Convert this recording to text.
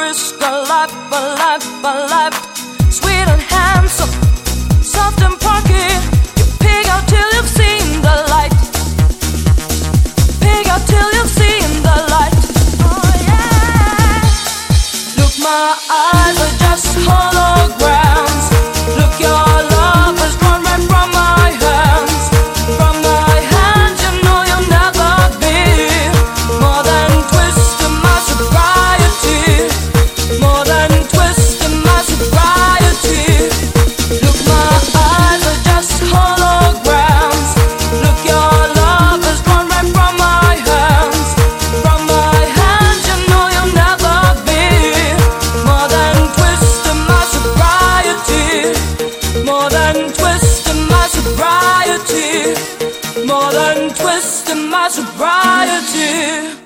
risk a life, a life, a life. Sweet and handsome, soft and punky. You pig out till you've seen the light. Pig out till you've seen the light. Oh yeah. Look, my eyes are just holograms. Look, your love has run right from my hands. From my hands, you know you'll never be more than twisting my sobriety. More than twisting my sobriety. Look, my eyes are just holograms. Look, your love has run right from my hands. From my hands, you know you'll never be more than twisting my sobriety. More than twisting my sobriety. More than twisting my sobriety.